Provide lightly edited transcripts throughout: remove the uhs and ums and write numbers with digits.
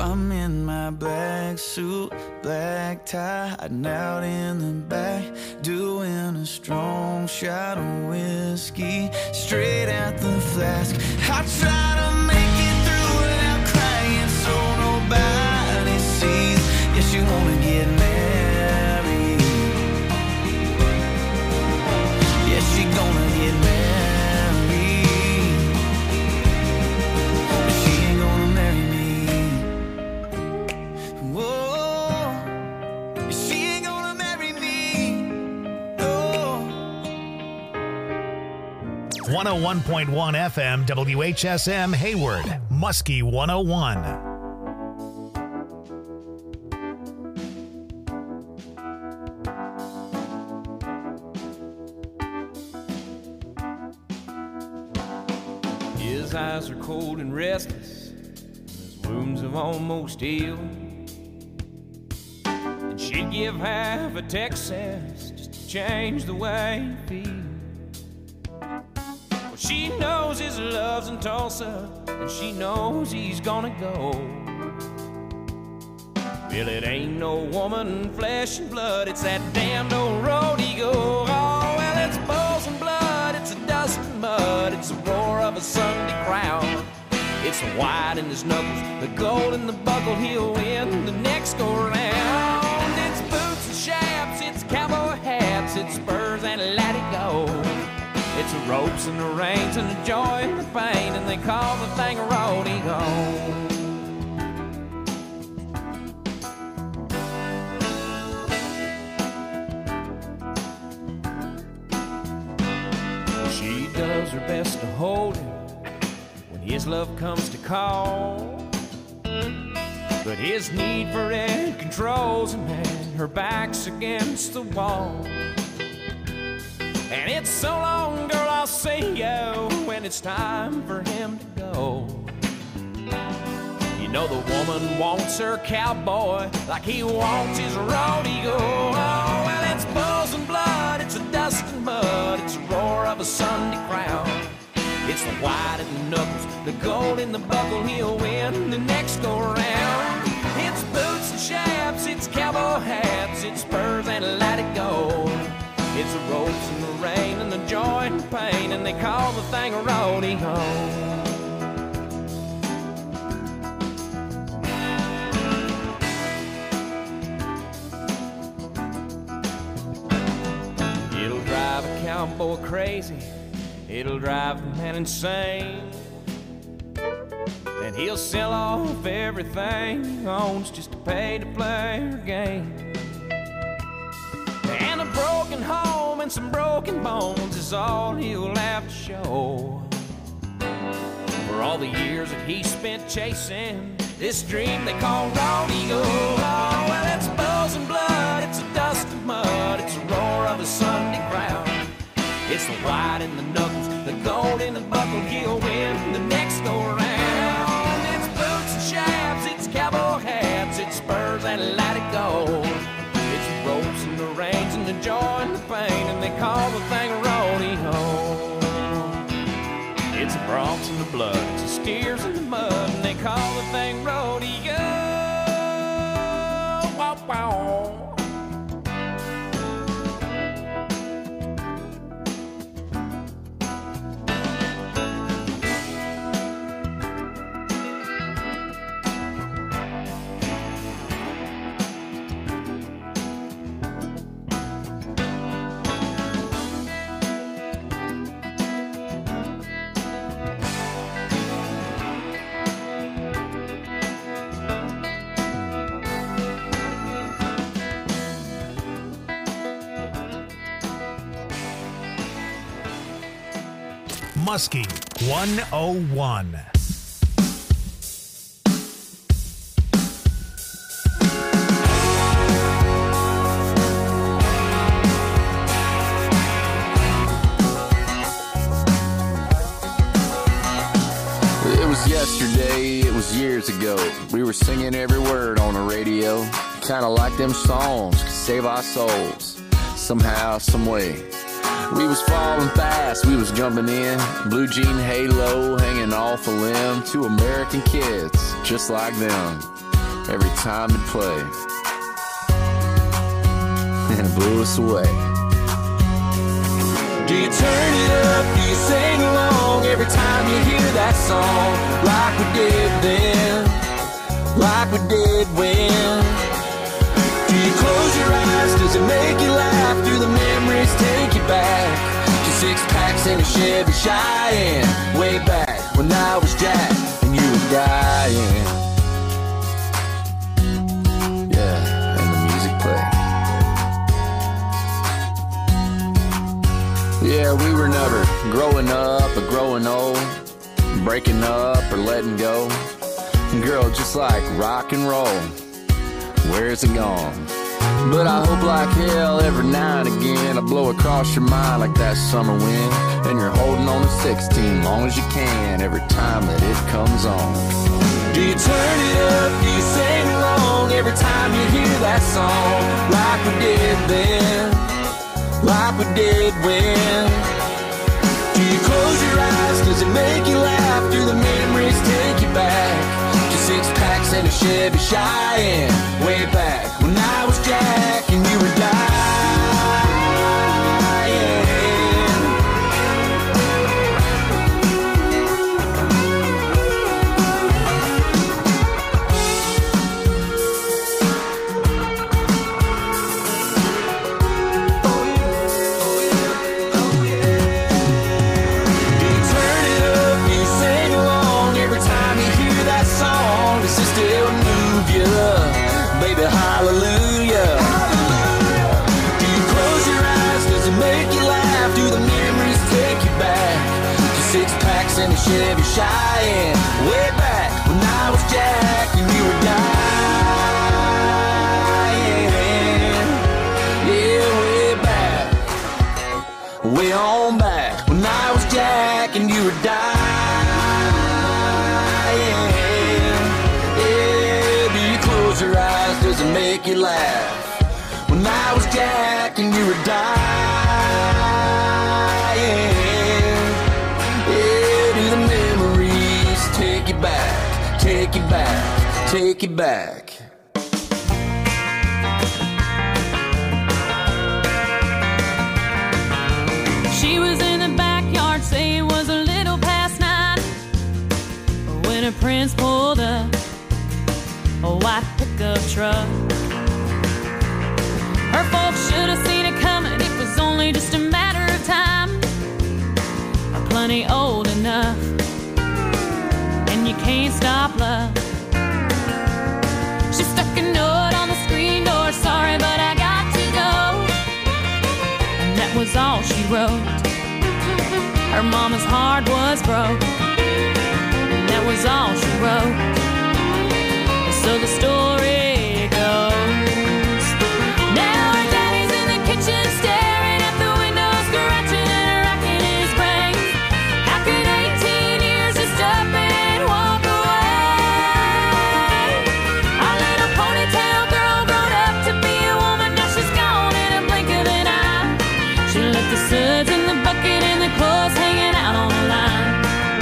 I'm in my black suit, black tie, hiding out in the back, doing a strong shot of whiskey, straight out the flask. I try to make it through without crying so nobody sees. Yes, you wanna get married. Yes, she gonna get married. But she ain't gonna marry me. Whoa, she ain't gonna marry me. Oh. 101.1 FM WHSM Hayward, Muskie 101. His eyes are cold and restless, his wounds have almost healed. And she'd give half a Texas just to change the way he feels. Well, she knows his love's in Tulsa, and she knows he's gonna go. Well, it ain't no woman, flesh and blood, it's that damned old road he go. Oh, well, it's bulls and blood, it's a dust and mud, it's the roar of a Sunday crowd. It's the white in his knuckles, the gold in the buckle, he'll win the next go round. It's boots and chaps, it's cowboy hats, it's spurs and let it go. It's the ropes and the reins and the joy and the pain, and they call the thing a rodeo. She does her best to hold him when his love comes to call. But his need for it controls him, and her back's against the wall. And it's so long, girl, I'll see you when it's time for him to go. You know the woman wants her cowboy like he wants his rodeo. Oh, well, it's bulls and blood, it's a dust and mud, it's the roar of a Sunday crowd. It's the white in the knuckles, the gold in the buckle, he'll win the next go round. It's boots and chaps, it's cowboy hats, it's spurs and let it go. It's the ropes and the rain and the joy and the pain, and they call the thing a rodeo. It'll drive a cowboy crazy, it'll drive the man insane, and he'll sell off everything he owns just to pay to play her game. And a broken home and some broken bones is all he'll have to show for all the years that he spent chasing this dream they call rodeo. Oh, well, it's bulls and blood, it's a dust and mud, it's a roar of a Sunday crowd. It's the white in the knuckles, the gold in the buckle, he'll win the next go round. It's boots and chaps, it's cowboy hats, it's spurs and let it go. It's the ropes and the reins and the joy and the pain, and they call the thing a rodeo. It's the broncs and the blood, it's the steers in the mud, and they call the thing rodeo. Wow, wow. Muskie 101. It was yesterday, it was years ago. We were singing every word on the radio. Kinda like them songs could save our souls. Somehow, some way. We was falling fast, we was jumping in. Blue jean halo hanging off a limb. Two American kids, just like them. every time it played. And it blew us away. Do you turn it up? Do you sing along every time you hear that song? Like we did then, like we did when. Do you close your eyes? Does it make you laugh? Do the memories take you back to 6-packs in a Chevy Cheyenne, way back when I was Jack and you were dying? Yeah, and the music played. Yeah, we were never growing up or growing old, breaking up or letting go. Girl, just like rock and roll, where's it gone? But I hope like hell every now and again I blow across your mind like that summer wind, and you're holding on to 16 long as you can every time that it comes on. Do you turn it up? Do you sing along every time you hear that song? Like we did then, like we did when. Do you close your eyes? Does it make you laugh? Do the memories take you back to 6-packs and a Chevy Cheyenne, way back when I was Jack and you were dying? Does it still move you? Baby, hallelujah. Do you close your eyes? Does it make you laugh? Do the memories take you back to 6-packs and a Chevy Cheyenne, way back when I was Jack and you were dying? Yeah, way back, way on back when I was Jack and you were dying. Close your eyes, does it make you laugh? When I was Jack and you were dying. Yeah, do the memories take you back, take you back, take you back? She was in the backyard, say it was a little past 9 when her prince pulled up a white pickup truck. Her folks should have seen it coming, it was only just a matter of time. I'm plenty old enough, and you can't stop love. She stuck a note on the screen door, sorry but I got to go. And that was all she wrote. Her mama's heart was broke, and that was all she wrote. So the story goes. Now her daddy's in the kitchen staring at the window, scratching and racking his brains. How could 18 years just up and walk away? Our little ponytail girl grown up to be a woman, now she's gone in a blink of an eye. She left the suds in the bucket and the clothes hanging out on the line.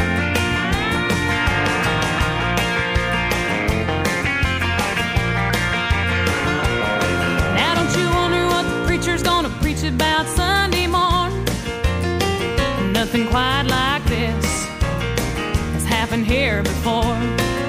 Gonna preach about Sunday morning. Nothing quite like this has happened here before.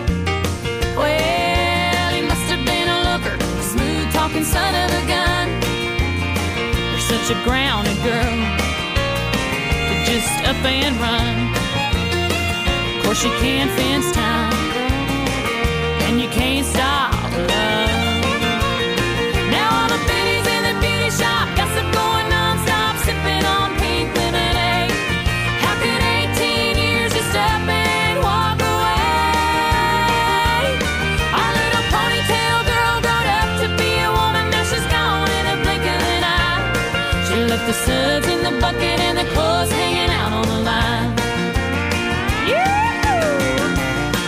Well, he must have been a looker, smooth talking son of a gun. There's such a grounded girl to just up and run. Of course you can't fence time, and you can't stop love. Shop, gossip going non-stop, sipping on pink lemonade. How could 18 years just up and walk away? Our little ponytail girl grown up to be a woman, now she's gone in a blink of an eye. She left the suds in the bucket and the clothes hanging out on the line. Yeah!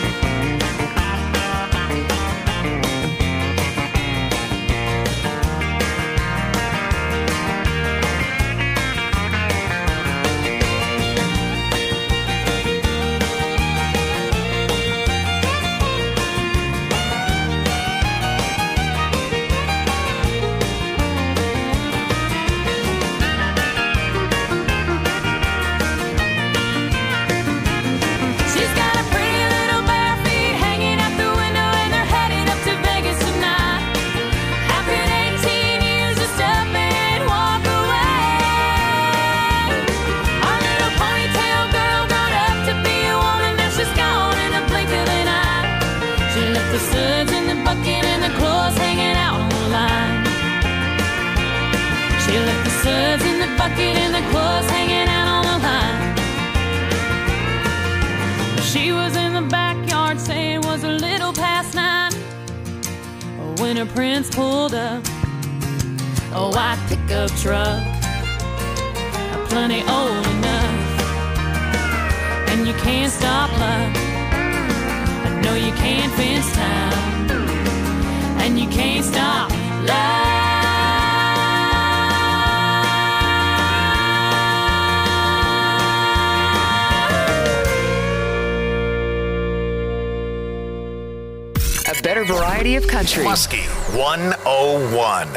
the suds in the bucket and the clothes hanging out on the line. She left the suds in the bucket and the clothes hanging out on the line. She was in the backyard saying it was a little past 9 when her prince pulled up. A white pickup truck, plenty old enough. And you can't stop love, no you can't fence time. And you can't stop love. A better variety of country. Muskie 101.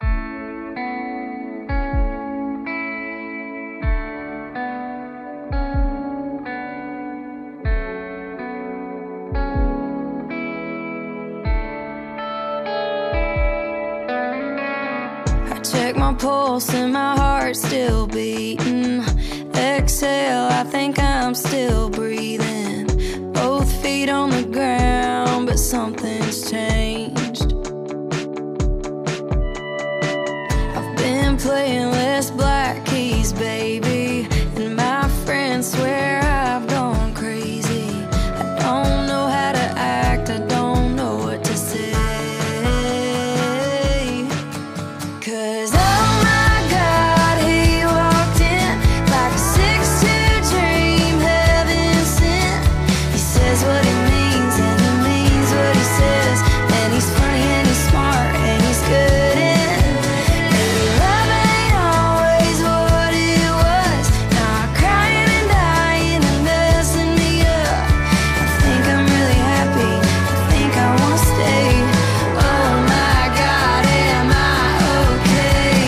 My pulse and my heart still beating. Exhale, I think I'm still breathing. Both feet on the ground, but something's changed. I've been playing less black keys, baby, and my friends swear I've gone crazy. I don't know how to act, I don't know what to say. 'Cause what he means and he means what he says, and he's funny and he's smart and he's good in. Maybe love ain't always what it was. Now I'm crying and dying and messing me up. I think I'm really happy, I think I wanna stay. Oh my God, am I okay?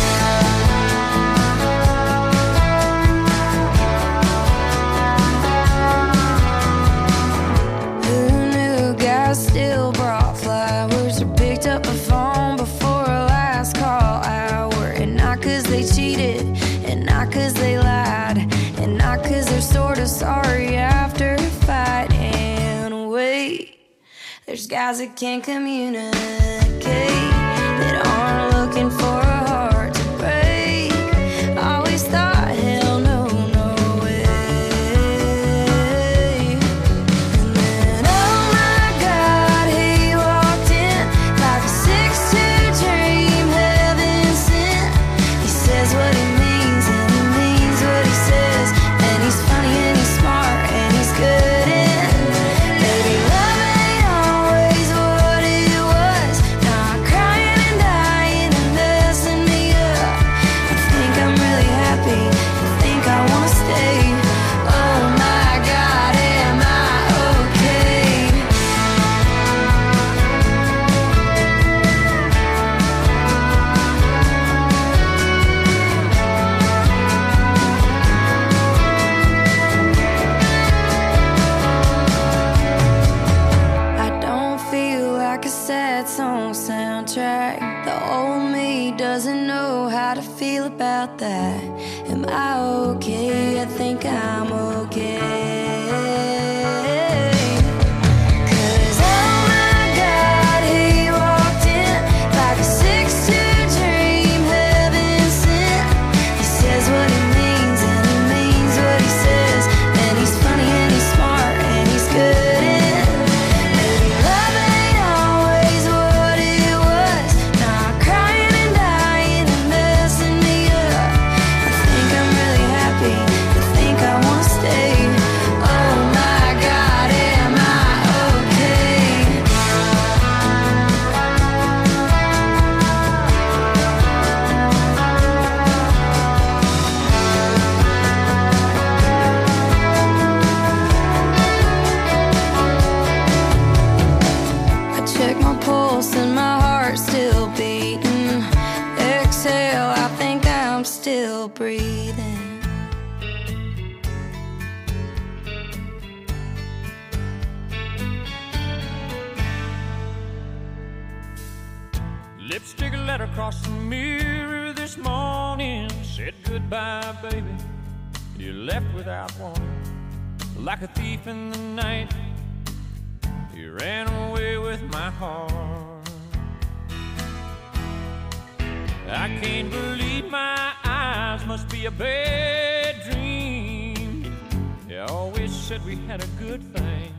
Still brought flowers or picked up a phone before a last call hour. And not 'cause they cheated, and not 'cause they lied, and not 'cause they're sort of sorry after a fight. And wait, there's guys that can't communicate, that aren't looking for a heart to break. I always thought, hell no, no way. And then oh my God, he walked in like a 6'2" dream heaven sent. He says what he means and he means what he says, and he's funny and he's smart and he's good in. Maybe love ain't always what it was. Now I'm crying and dying and messing me up. I think I'm really happy, I think I wanna stay. Oh my God, am I okay? I don't feel like a sad song soundtrack. The old me doesn't know how to feel about that. Am I okay? I think I'm okay. 'Cause oh my God, he walked in like a 6'2" dream heaven sent. He says what he means and he means what he says, and he's funny and he's smart and he's good in. Maybe love ain't always what it was. Now I'm crying and dying and messing me up. I think I'm really happy, I think I wanna stay. Oh my God, am I okay? I check my pulse and my heart still beating. Exhale, I think I'm still breathing. Lipstick letter across the mirror this morning said goodbye, baby. You left without warning, like a thief in the night. You ran away with my heart. I can't believe my eyes, must be a bad dream. You always said we had a good thing.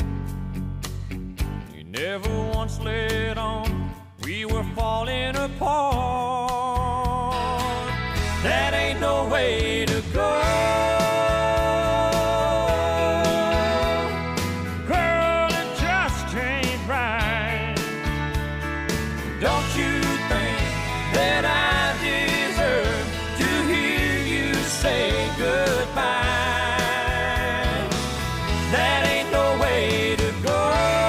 You never once let on we were falling apart. That ain't no way to go. Girl, it just ain't right. Don't you think that I deserve to hear you say goodbye? That ain't no way to go.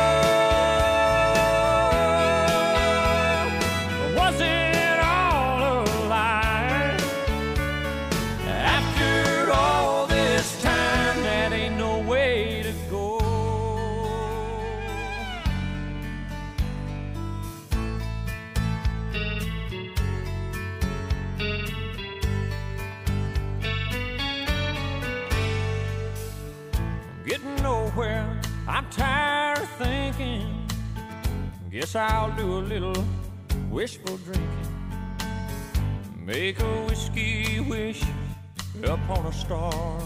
Was it all a lie? After all this time, that ain't no way to go. Getting nowhere, I'm tired of thinking. Guess I'll do a little wishful drinking. Make a whiskey wish upon a star.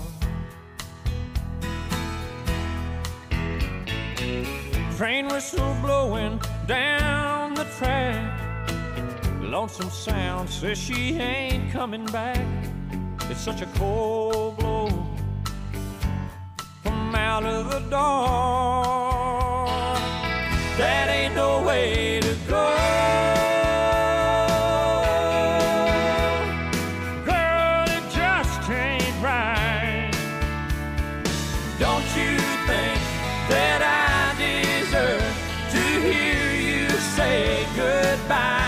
Train whistle blowing down the track. Lonesome Sound says she ain't coming back. It's such a cold blow from out of the dark. That ain't no way to go. Girl, it just ain't right. Don't you think that I deserve to hear you say goodbye?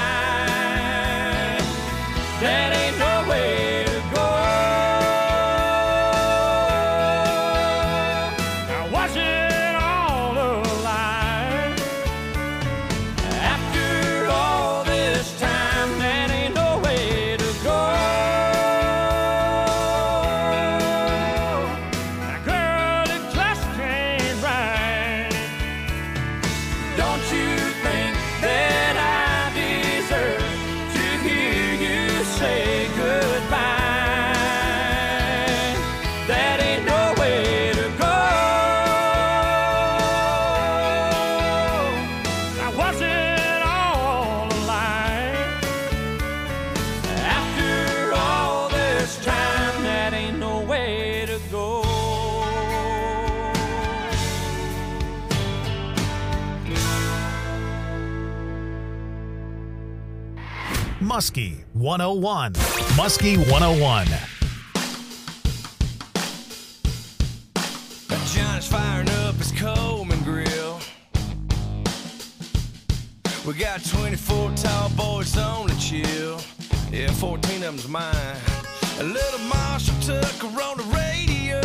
That ain't no way to go. Now was it all a lie? After all this time, that ain't no way to go. Now girl, it just ain't right. Don't you think that I deserve to hear you say goodbye? That ain't no way to go. Now was it all a lie? After all this time, that ain't no way to go. Muskie 101. Muskie 101. John's firing up his Coleman grill. We got 24 tall boys on the chill. Yeah, 14 of them's mine. A little Marshall Tucker on the radio.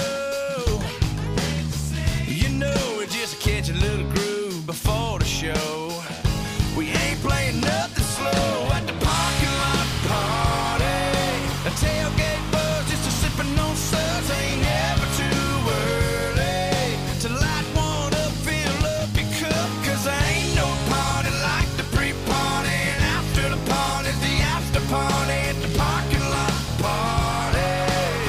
You know, it just catch a little groove before the show. We ain't playing nothing slow at the parking lot party. A tailgate buzz, just a sipping on suds. Ain't never too early to light one up, fill up your cup. Cause there ain't no party like the pre-party. And after the party, the after party at the parking lot party.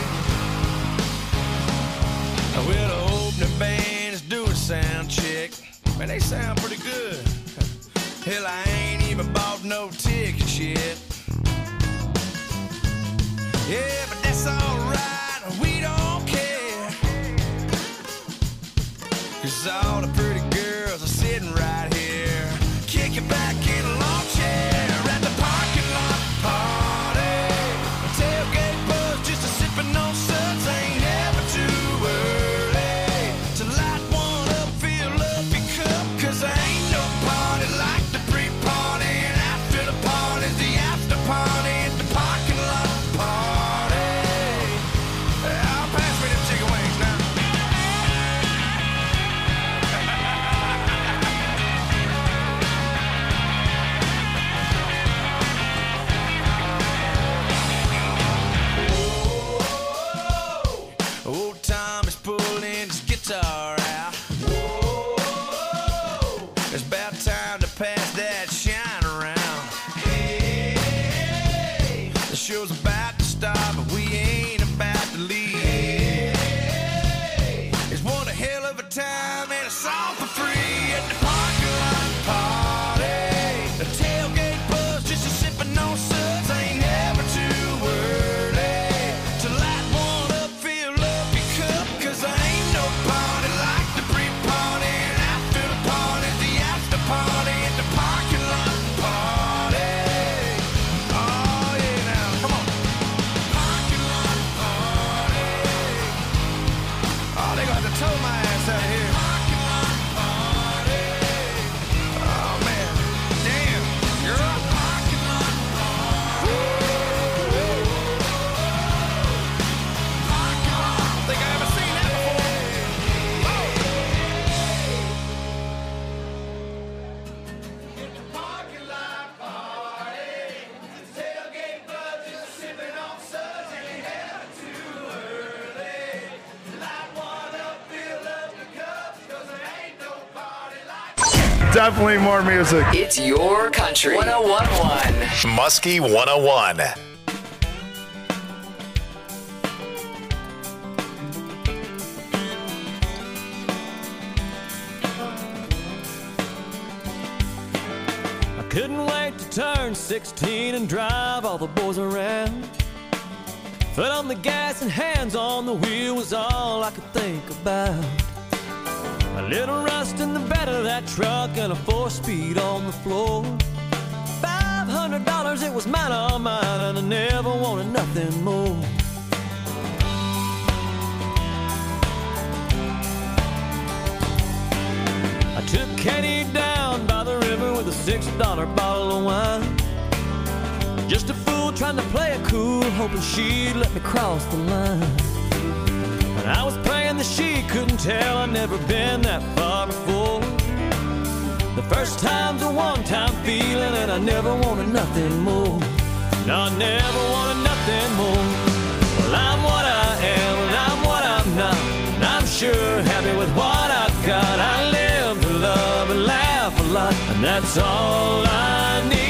Well, the opening band is doing sound check. Man, they sound pretty good. Hell, I ain't even bought no tickets yet. Yeah, but that's alright, we don't care. Cause all the pretty girls are sitting right here, kicking back in a lawn chair at the parking lot party. A tailgate buzz, just a sipping on suds. Ain't never too early to light one up, fill up your cup. Cause there ain't no party like the pre-party. And after the party, the after party at the parking lot party. I'll pass me them chicken wings now. us all for free at the parking lot party. The tailgate buzz, just a sipping on suds. Ain't never too early to light one up, fill up your cup. Cause there ain't no party like the pre-party and after the party, the after party at the parking lot party. Oh yeah, now come on. Parking lot party. Oh, they gonna have to tow my ass out of here. Parking lot party. Oh man, damn, girl. Parking lot party. Parking lot. I don't think I ever seen that before. Get the parking lot party. The tailgate buzz is sipping on suds. Ain't never too early. Light one up, fill up the cups. Cause there ain't no party like. Definitely more music. It's your country. 101.1. Muskie 101. I couldn't wait to turn 16 and drive all the boys around. Foot on the gas and hands on the wheel was all I could think about. A little rust in the bed of that truck and a 4-speed on the floor. $500, it was mine, all mine, and I never wanted nothing more. I took Katie down by the river with a $6 bottle of wine. Just a fool trying to play it cool, hoping she'd let me cross the line. And I was praying that she couldn't tell I'd never been that far before. The first time's a one-time feeling, and I never wanted nothing more. No, I never wanted nothing more. Well, I'm what I am, and I'm what I'm not, and I'm sure happy with what I've got. I live to love and laugh a lot, and that's all I need.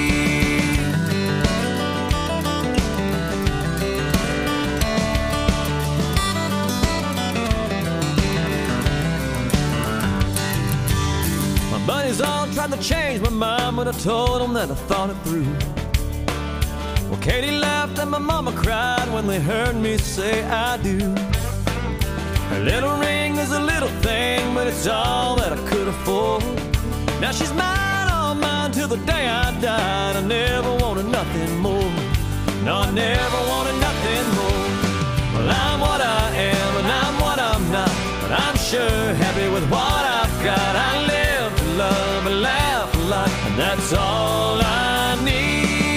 My buddies all tried to change my mind, but I told them that I thought it through. Well, Katie laughed and my mama cried when they heard me say I do. Her little ring is a little thing, but it's all that I could afford. Now she's mine, all mine, till the day I died. I never wanted nothing more. No, I never wanted nothing more. Well, I'm what I am, and I'm what I'm not, but I'm sure happy with what I've got. I live to love and laugh a lot, and that's all I need.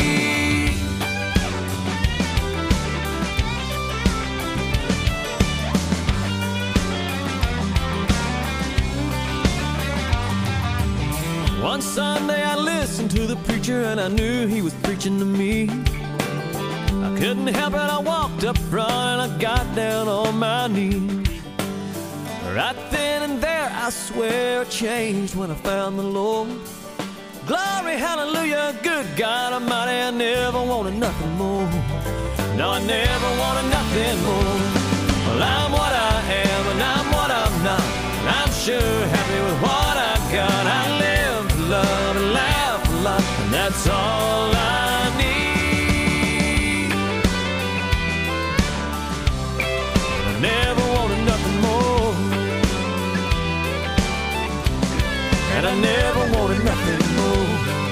One Sunday I listened to the preacher and I knew he was preaching to me. I couldn't help it, I walked up front and I got down on my knees. Right then and there I swear it changed when I found the Lord. Glory, hallelujah, good God Almighty, I never wanted nothing more. No, I never wanted nothing more. Well, I'm what I am and I'm what I'm not, and I'm sure happy with what I've got. I live to love and laugh a lot, and that's all I need. I never wanted nothing more, and I never wanted nothing more.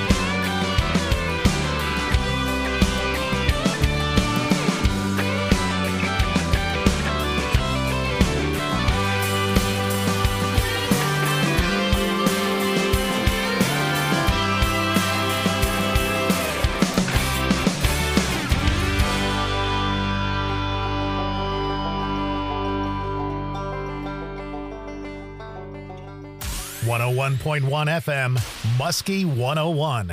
.1 FM, Muskie 101.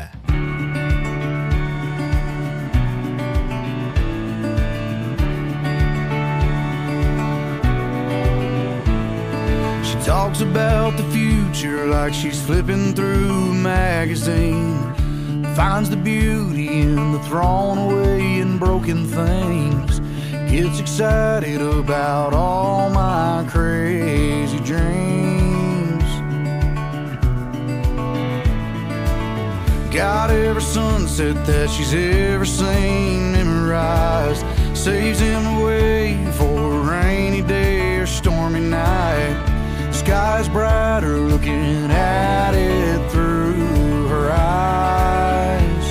She talks about the future like she's flipping through a magazine. Finds the beauty in the thrown away and broken things. Gets excited about all my crazy dreams. got every sunset that she's ever seen memorized. Saves him away for a rainy day or stormy night. Sky's brighter looking at it through her eyes.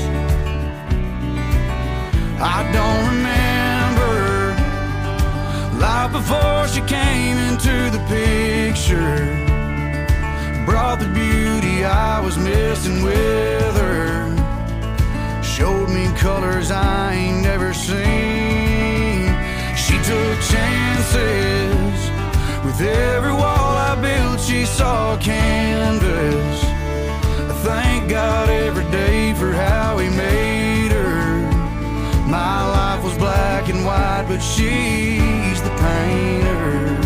I don't remember life before she came into the picture. Brought the beauty I was missing with her. Showed me colors I ain't never seen. She took chances. With every wall I built, she saw canvas. I thank God every day for how he made her. My life was black and white, but she's the painter.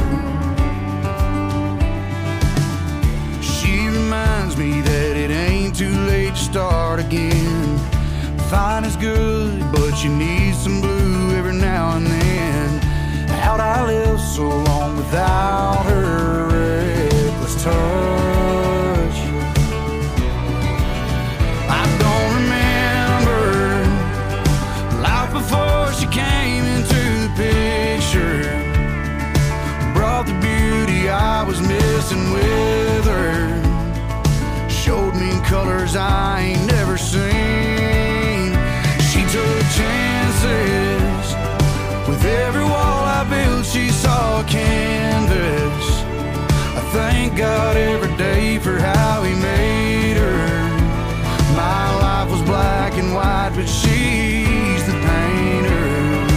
She reminds me that it ain't too late to start again. Fine is good, but you need some blue every now and then. How'd I live so long without her reckless touch? I don't remember life before she came into the picture. Brought the beauty I was missing with her. Showed me colors I ain't never seen. She took chances. With every wall I built, she saw canvas. I thank God every day for how he made her. My life was black and white, but she's the painter.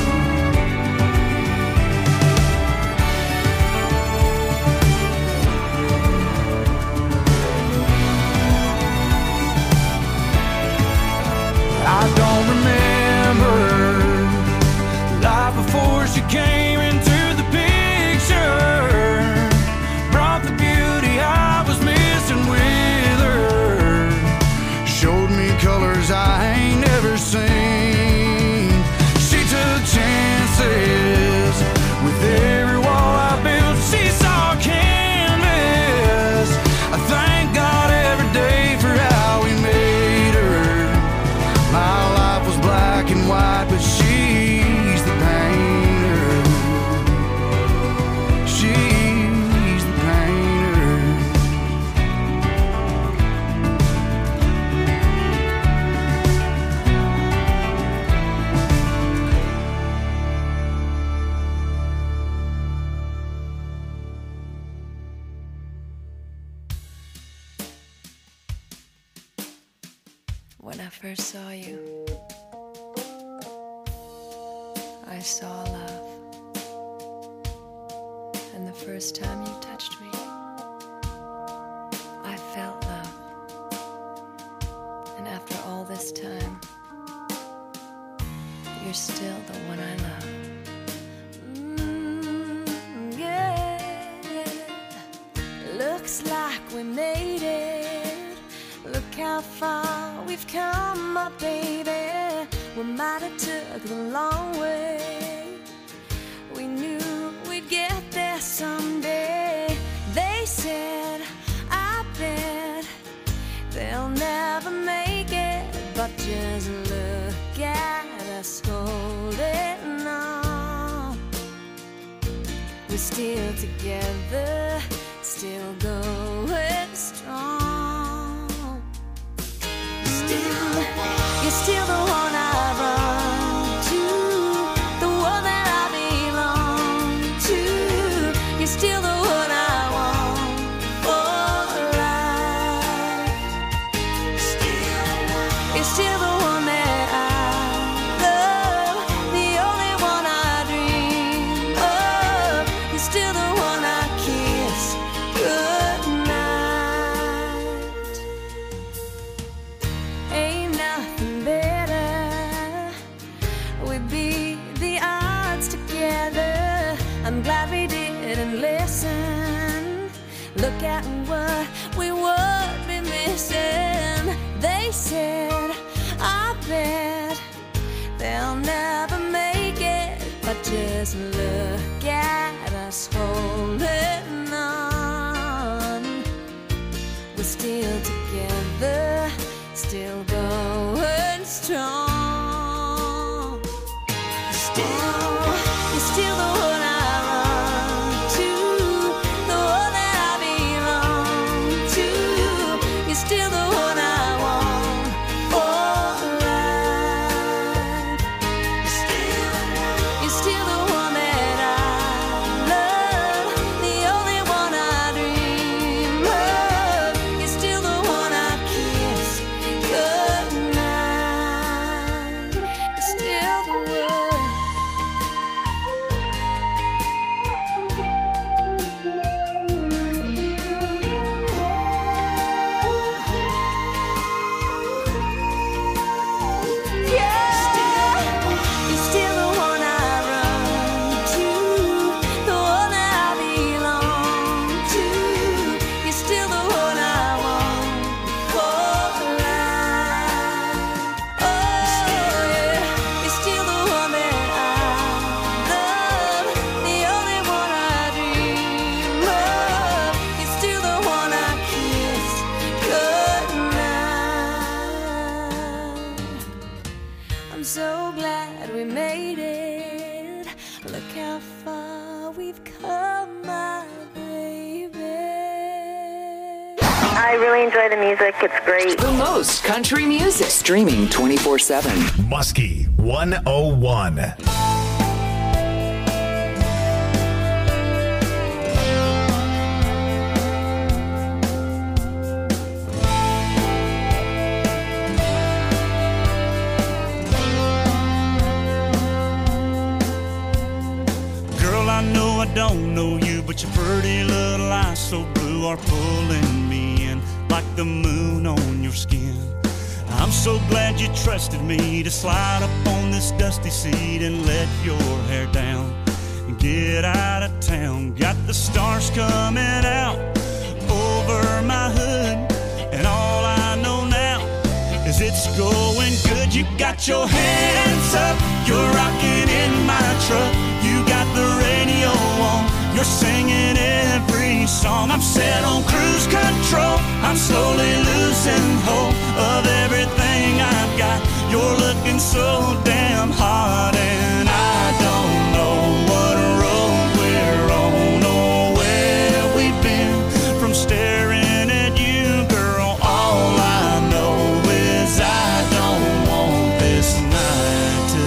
I don't remember life before she came into the picture. Brought the beauty I was missing with her. Showed me colors I ain't never seen. She took chances. With every wall I built, she saw canvas. I thank God every day for how he made her. My life was black and white, but she's the painter. She's the painter. When I first saw you, I saw love. And the first time you touched me, I felt love. And after all this time, you're still the one I love. Yeah. Looks like we made it. Look how far we've come, my baby. We might have took the long way. We knew we'd get there someday. They said, I bet they'll never make it. But just look at us holding on. We're still together, still going strong. You're still the one I run to, the one that I belong to. You're still the one I want for life. You're still the one that I love, the only one I dream of. You're still the one I kiss goodnight. Ain't nothing better. We beat the odds together. I'm glad we didn't listen. Look at what we would be missing. They said, I bet they'll never make it. But just look at us holding on. We're still together, still going strong. You're still the one I run to, the one that I belong to. You're still the one I want for life. You're still the one that I love, the only one I dream of. You're still the one I kiss goodnight. You're still the one. You're still the one I run to, the one that I belong to. You're still the one I want for life. Oh yeah, you're still the one that I love, the only one I dream of. You're still the one I kiss goodnight. I'm so glad we made it. Look how far we've come, my baby. I really enjoy the music. It's great. The most country music. Streaming 24/7. Muskie 101. Girl, I know I don't know you, but your pretty little eyes so blue are pulling me in like the moon on your skin. I'm so glad you trusted me to slide up on this dusty seat and let your hair down and get out of town. Got the stars coming out over my hood, and all I know now is it's going good. You got your hands up, you're rocking in my truck. You got the radio on, you're singing every song. I'm set on cruise control, I'm slowly losing hope of everything I've got. You're looking so damn hot, and I don't know what road we're on or where we've been. From staring at you, girl, all I know is I don't want this night to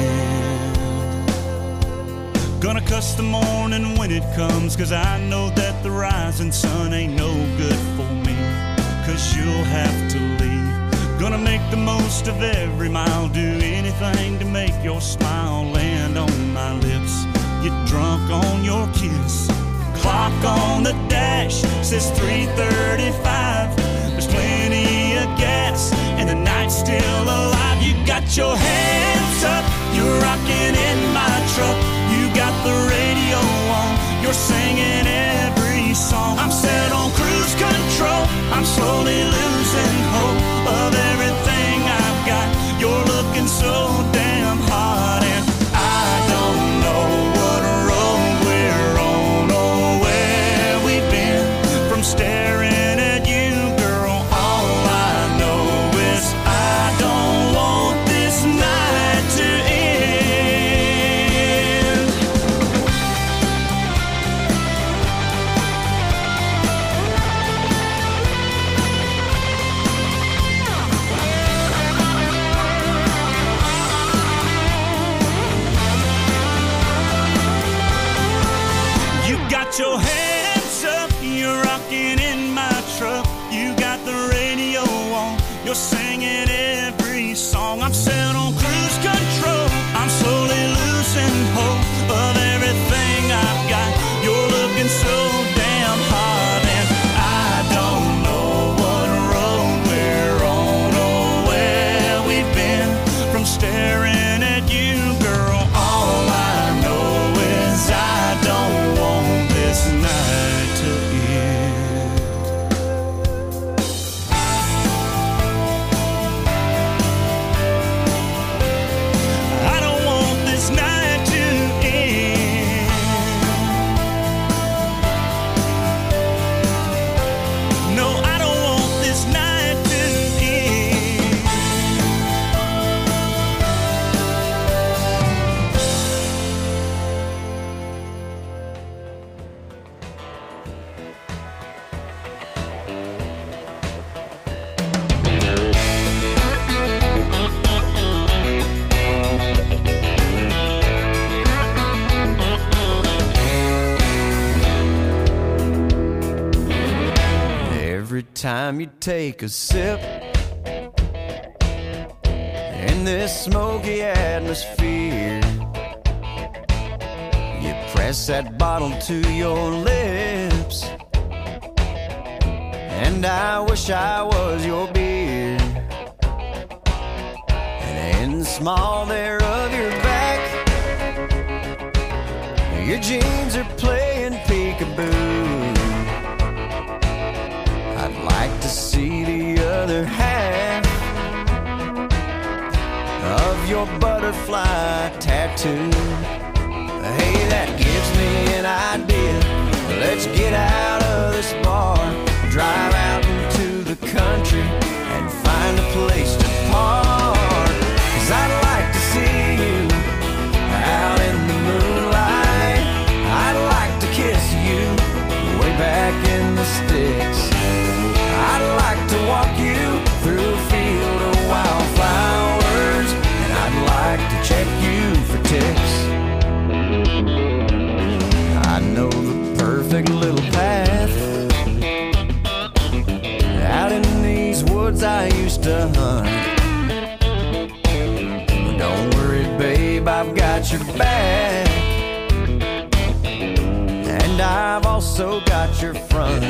end. Gonna cuss the morning when it comes, 'cause I know that the rising sun ain't no good for me, 'cause you'll have to leave. Gonna make the most of every mile, do anything to make your smile land on my lips, get drunk on your kiss. Clock on the dash says 3:35. There's plenty of gas and the night's still alive. You got your hands up, you're rocking in my truck. You got the radio on, you're singing every song. I'm set on cruise control, I'm slowly losing hope of everything I've got. You're looking so damn hot, and I don't know what road we're on or where we've been. From staring at you, girl, all I know is I don't want this night time you take a sip in this smoky atmosphere, you press that bottle to your lips, and I wish I was your beer. And in the small there of your back, your jeans are playing peekaboo. I'd like to see the other half of your butterfly tattoo. Hey, that gives me an idea. Let's get out of this bar, drive out into the country, and find a place to park. 'Cause I'd like to see you out in the moonlight. I'd like to kiss you way back in the sticks. I'd like to walk you through a field of wildflowers, and I'd like to check you for ticks. I know the perfect little path out in these woods I used to hunt. But don't worry, babe, I've got your back, and I've also got your front.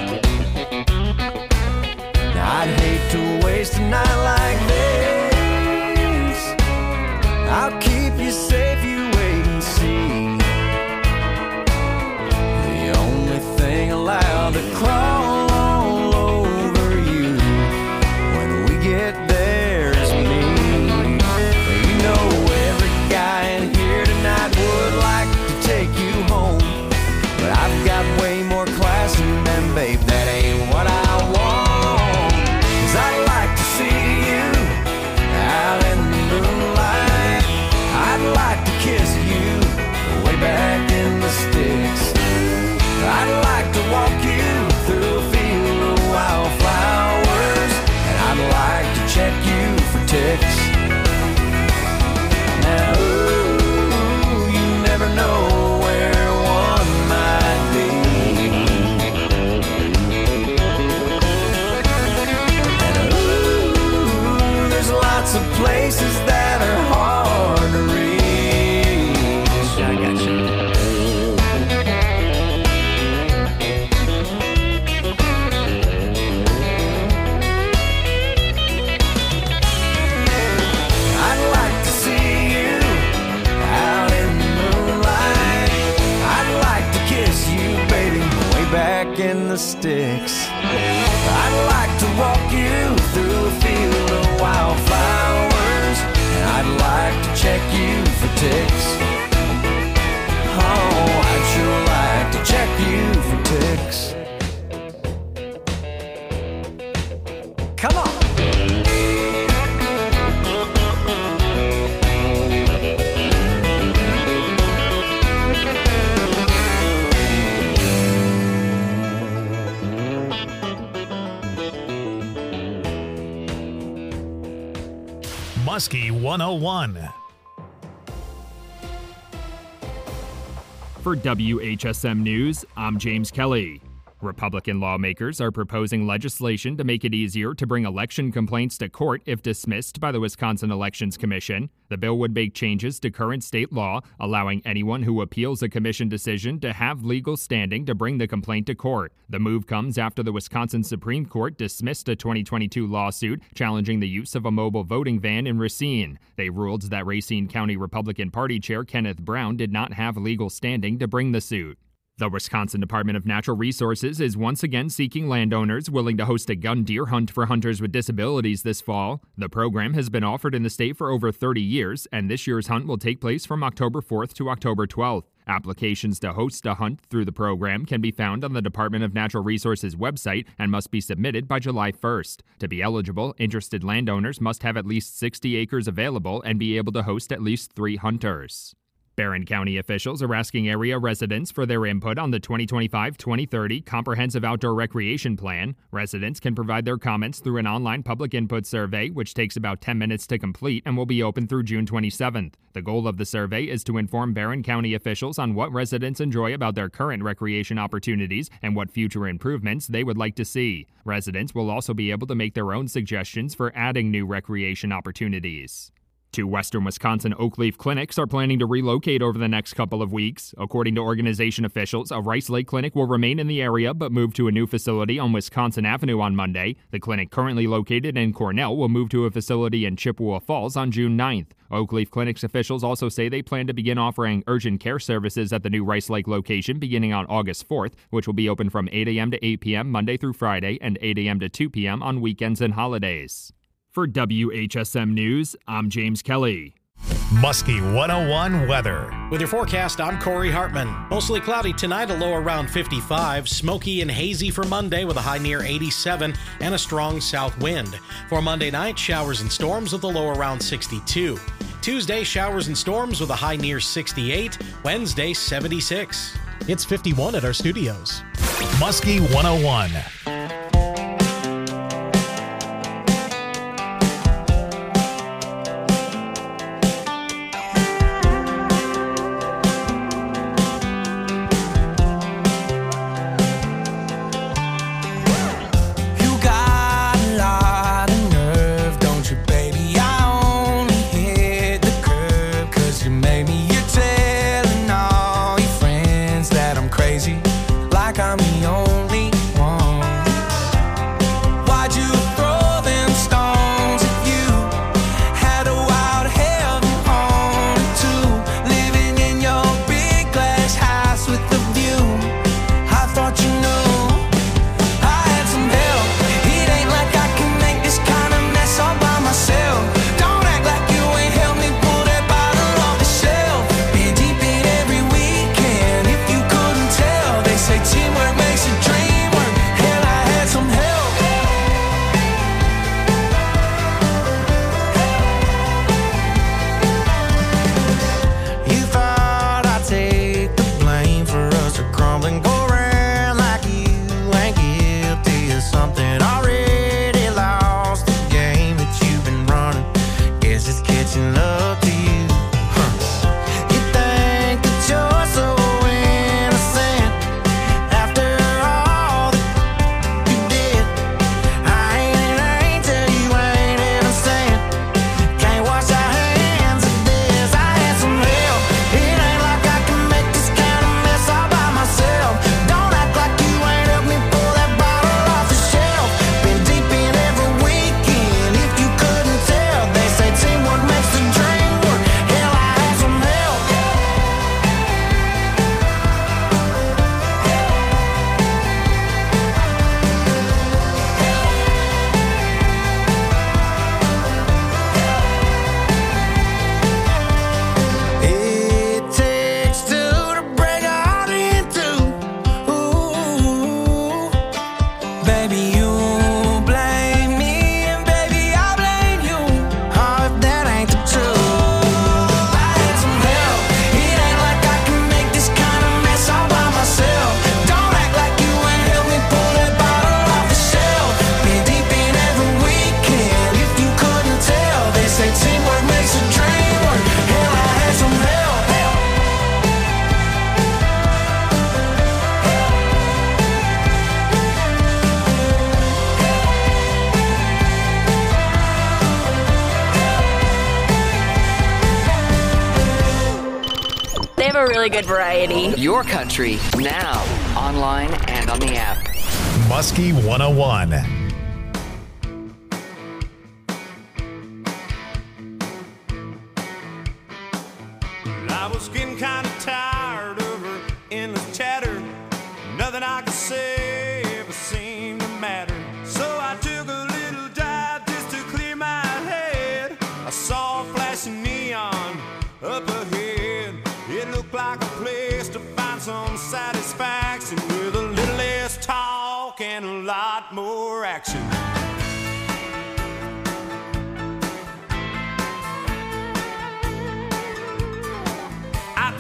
I'd hate to waste a night like this. I'll keep you safe, you wait and see. The only thing allowed to crawl all over you when we get there is me. You know every guy in here tonight would like to take you home, but I've got way more class than them, babe, that ain't what I want. I'd like to see you out in the moonlight. I'd like to kiss you way back in the sticks. I'd like to walk you through a field of wildflowers, and I'd like to check you for ticks. Now, ooh, you never know where one might be. Lots of places that are hard to reach. I got you. I'd like to see you out in the moonlight. I'd like to kiss you, baby, way back in the sticks. I'd like to walk you through a field of wildflowers, and I'd like to check you for ticks. Oh, I'd sure like to check you for ticks. Come on! Muskie 101. For WHSM News, I'm James Kelly. Republican lawmakers are proposing legislation to make it easier to bring election complaints to court if dismissed by the Wisconsin Elections Commission. The bill would make changes to current state law, allowing anyone who appeals a commission decision to have legal standing to bring the complaint to court. The move comes after the Wisconsin Supreme Court dismissed a 2022 lawsuit challenging the use of a mobile voting van in Racine. They ruled that Racine County Republican Party Chair Kenneth Brown did not have legal standing to bring the suit. The Wisconsin Department of Natural Resources is once again seeking landowners willing to host a gun deer hunt for hunters with disabilities this fall. The program has been offered in the state for over 30 years, and this year's hunt will take place from October 4th to October 12th. Applications to host a hunt through the program can be found on the Department of Natural Resources website and must be submitted by July 1st. To be eligible, interested landowners must have at least 60 acres available and be able to host at least 3 hunters. Barron County officials are asking area residents for their input on the 2025-2030 Comprehensive Outdoor Recreation Plan. Residents can provide their comments through an online public input survey, which takes about 10 minutes to complete and will be open through June 27th. The goal of the survey is to inform Barron County officials on what residents enjoy about their current recreation opportunities and what future improvements they would like to see. Residents will also be able to make their own suggestions for adding new recreation opportunities. 2 Western Wisconsin Oakleaf clinics are planning to relocate over the next couple of weeks. According to organization officials, a Rice Lake clinic will remain in the area but move to a new facility on Wisconsin Avenue on Monday. The clinic currently located in Cornell will move to a facility in Chippewa Falls on June 9th. Oakleaf Clinics officials also say they plan to begin offering urgent care services at the new Rice Lake location beginning on August 4th, which will be open from 8 a.m. to 8 p.m. Monday through Friday and 8 a.m. to 2 p.m. on weekends and holidays. For WHSM News, I'm James Kelly. Muskie 101 weather. With your forecast, I'm Corey Hartman. Mostly cloudy tonight, a low around 55. Smoky and hazy for Monday with a high near 87 and a strong south wind. For Monday night, showers and storms with a low around 62. Tuesday, showers and storms with a high near 68. Wednesday, 76. It's 51 at our studios. Muskie 101. Really good variety. Your country, now, online and on the app. Muskie 101. I was getting kind of tired of her endless chatter. Nothing I could say ever seemed to matter. So I took a little dive just to clear my head. I saw a flashing neon up ahead. It looked like a place to find some satisfaction with a little less talk and a lot more action. I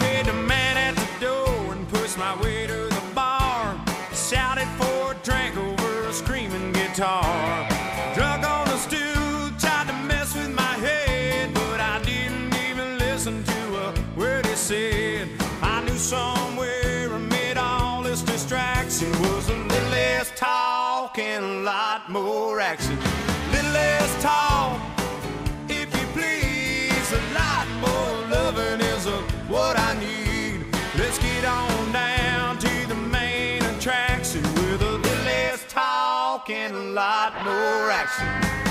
guitar. Drunk on the stool, tried to mess with my head, but I didn't even listen to a word he said. I knew somewhere amid all this distraction was a little less talk and a lot more action. Little less talk, if you please, a lot more loving is what I need. Let's get on down to the main attraction with a little less talk and a lot more action.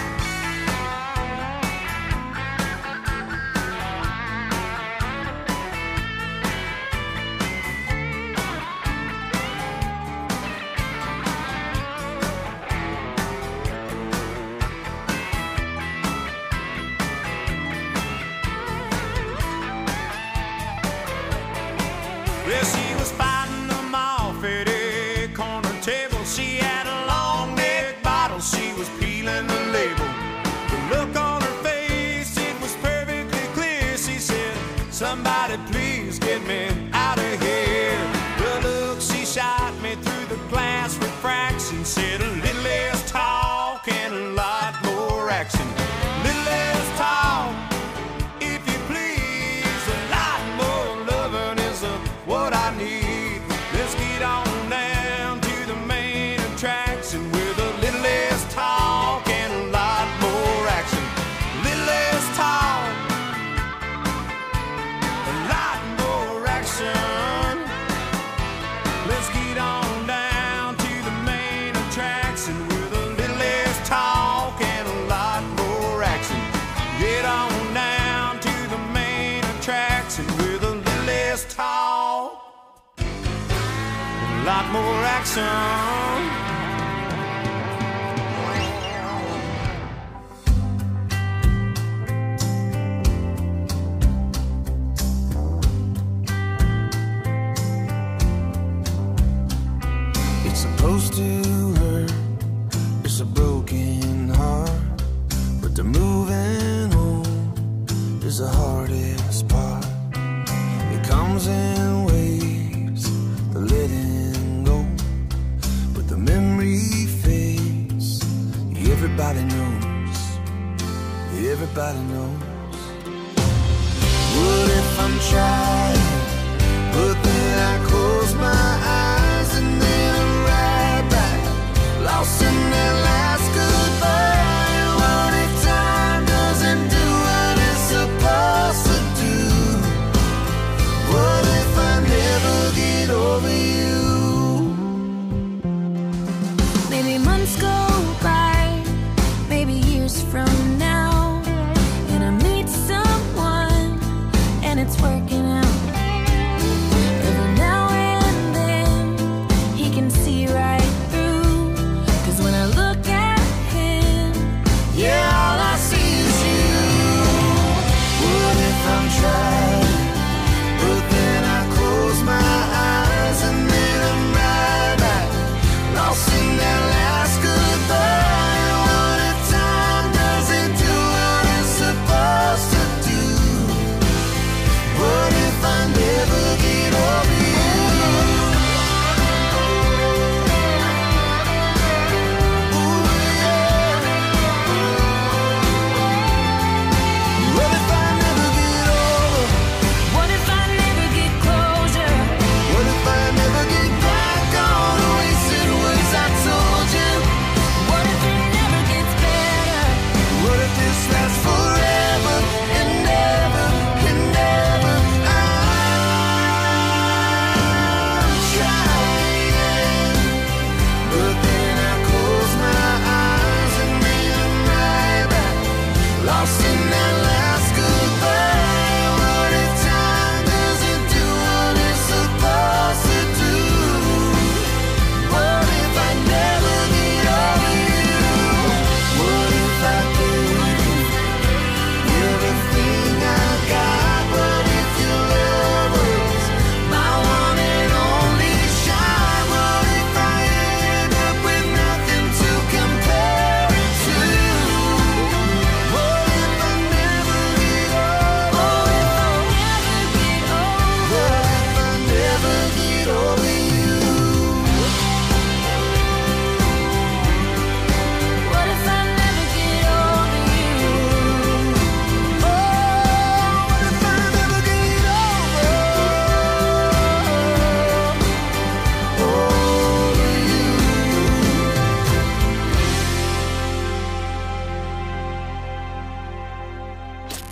Well, she was fighting them off at a corner table. She had a long neck bottle, she was peeling the label. The look on her face, it was perfectly clear. She said, somebody please get me out of here. The look she shot me through the glass refraction said a little less talk and a lot more action. Little less talk, if you please, a lot more loving is what I need. Let's get on down to the main attraction with a little less talk and a lot more action. Little less talk, a lot more action. Let's get on down to the main attraction with a little less talk and a lot more action. Get on down to the main attraction with a little less talk, a lot more action. It's supposed to hurt, it's a broken heart, but the moving on is the hardest part. It comes in waves, the letting go, but the memory fades. Everybody knows, everybody knows. What if I'm trying, but then I close my eyes and then I'm right back, lost in that last goodbye. What if time doesn't do what it's supposed to do? What if I never get over you? Maybe months go by, maybe years from now, and I meet someone and it's working out. Every now and then he can see right through, 'cause when I look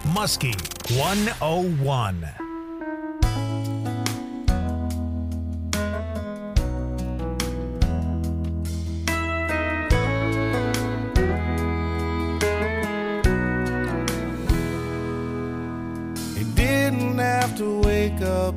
Muskie 101. He didn't have to wake up,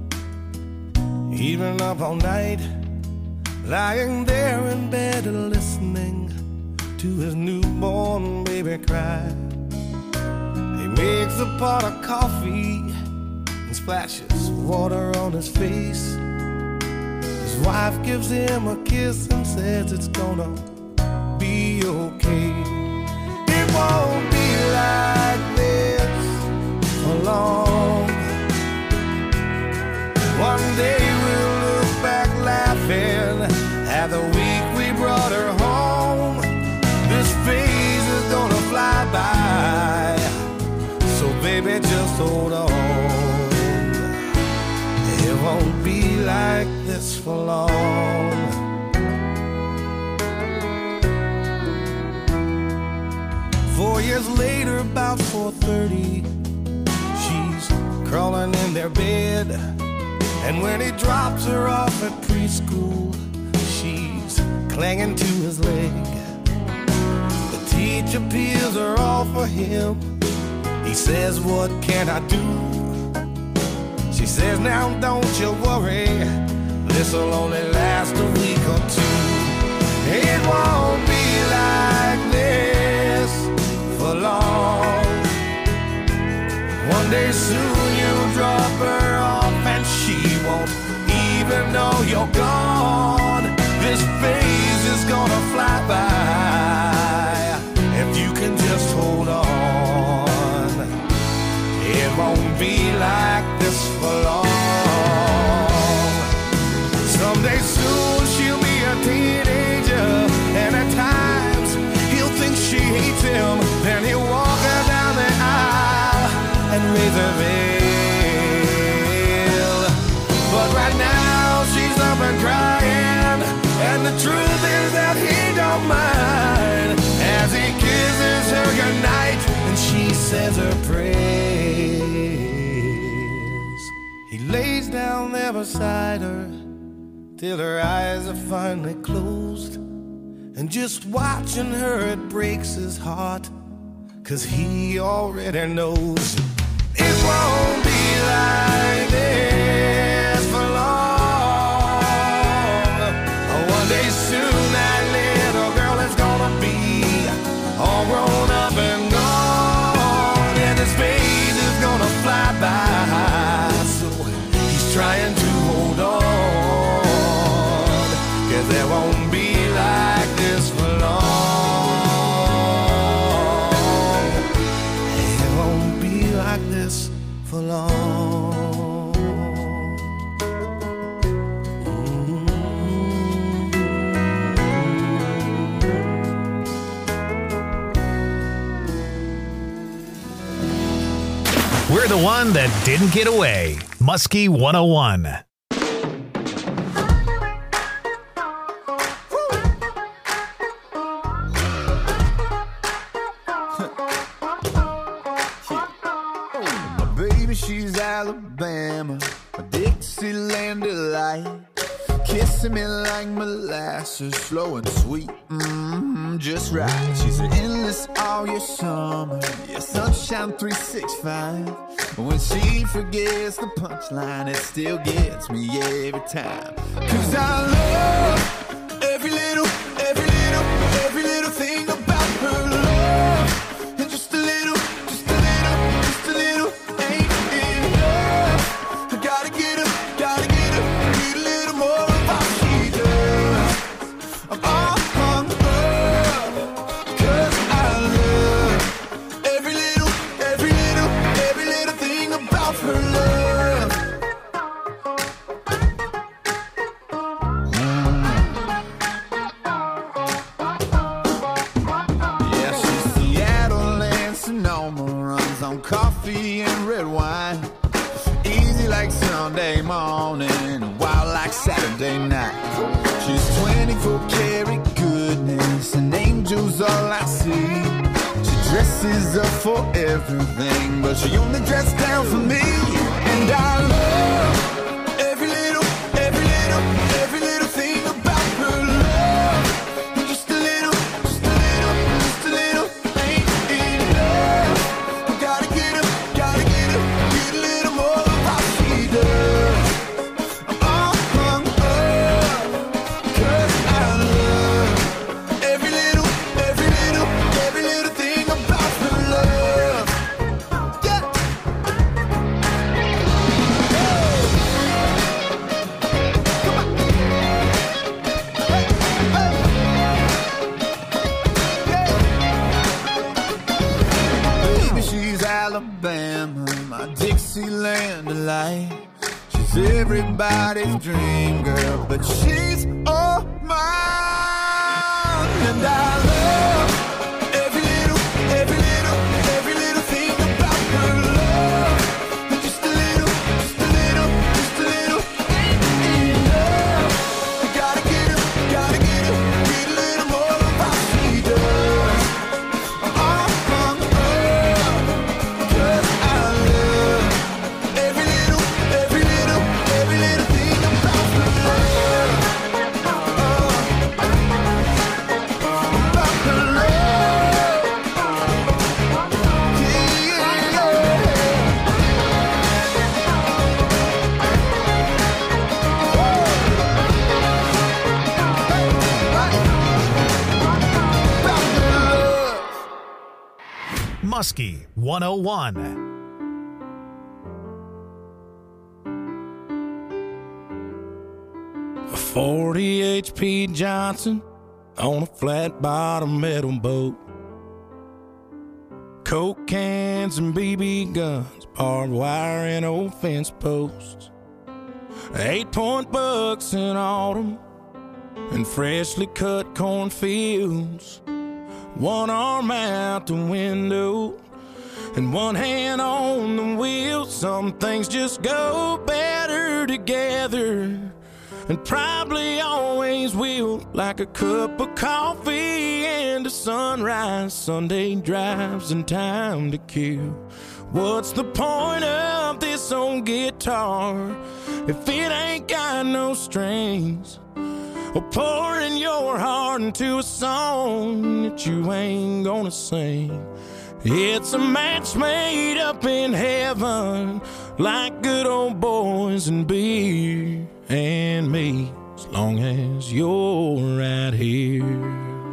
even up all night, lying there in bed and listening to his newborn baby cry. He makes a pot of coffee and splashes water on his face. His wife gives him a kiss and says it's gonna be okay. It won't be like this for long. One day we'll look back laughing at the week we brought her home. This phase is gonna fly by, so baby just hold on. It won't be like this for long. 4 years later, about 4:30, she's crawling in their bed. And when he drops her off at preschool, she's clinging to his leg. The teacher peels her off for him. He says, what can I do? She says, now don't you worry, this'll only last a week or two. It won't be like this for long. One day soon you'll drop her off and she won't even know you're gone. This phase is gonna fly by if you can just hold on. It won't be like this for long. Someday soon she'll be a teenager, and at times he'll think she hates him. Then he'll walk her down the aisle and raise her veil. But right now she's up and crying, and the truth is that he don't mind as he kisses her goodnight and she says her prayers. He lays down there beside her till her eyes are finally closed, and just watching her it breaks his heart, 'cause he already knows it won't be like this for long. One day soon that little girl is gonna be all grown up and gone, and his phase is gonna fly by, so he's trying to hold on, 'cause there won't be like this for long. It won't be like this for long. We're the one that didn't get away. Muskie 101. Baby, she's Alabama, a Dixieland delight. Kissing me like molasses, slow and sweet, just right. She's an endless all year summer, yeah, sunshine 365. When she forgets the punchline, it still gets me every time. 'Cause I love every little thing about her love. And just a little ain't enough. I gotta get her, need a little more of what she does. I'm all hung up, 'cause I love every little thing about her love. Yeah, she's Seattle and Sonoma, runs on coffee and red wine. Easy like Sunday morning, wild like Saturday night. She's 24 karat goodness, and angels all I see. She dresses dresses up for everything, but she only dressed down for me. And I love every little thing about her love. Just a little ain't enough. Gotta get a little more of how she does. Cause I love every little thing about her love. Yeah. Baby, she's Alabama, my Dixieland delight. She's everybody's dream girl, but she's all mine. And I love every little thing about her love. Just a little ain't enough. Gotta get a little more of how she does. Cause I love every little thing about her love. About her love. Muskie 101. 40 H.P. Johnson on a flat bottom metal boat. Coke cans and BB guns, barbed wire and old fence posts. 8-point bucks in autumn and freshly cut cornfields. One arm out the window and one hand on the wheel. Some things just go better together, and probably always will, like a cup of coffee and a sunrise, Sunday drives and time to kill. What's the point of this old guitar if it ain't got no strings? Or pouring your heart into a song that you ain't gonna sing. It's a match made up in heaven, like good old boys and beer and me, as long as you're right here.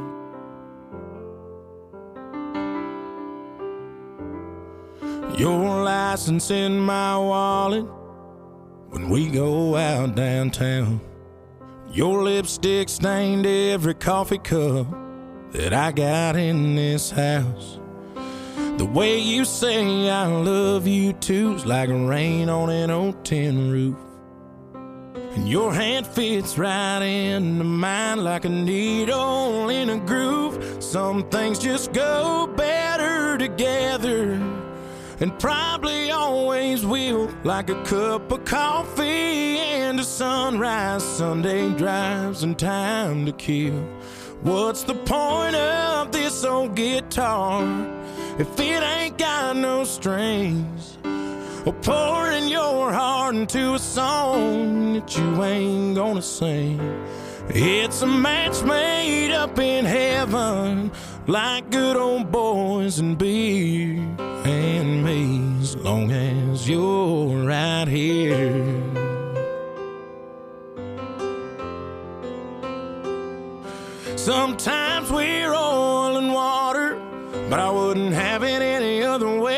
Your license in my wallet when we go out downtown. Your lipstick stained every coffee cup that I got in this house. The way you say I love you too's like rain on an old tin roof. And your hand fits right into mine like a needle in a groove. Some things just go better together, and probably always will, like a cup of coffee and a sunrise, Sunday drives and time to kill. What's the point of this old guitar if it ain't got no strings? Or pouring your heart into a song that you ain't gonna sing. It's a match made up in heaven, like good old boys and beer and me, as long as you're right here. Sometimes we're oil and water, but I wouldn't have it any other way.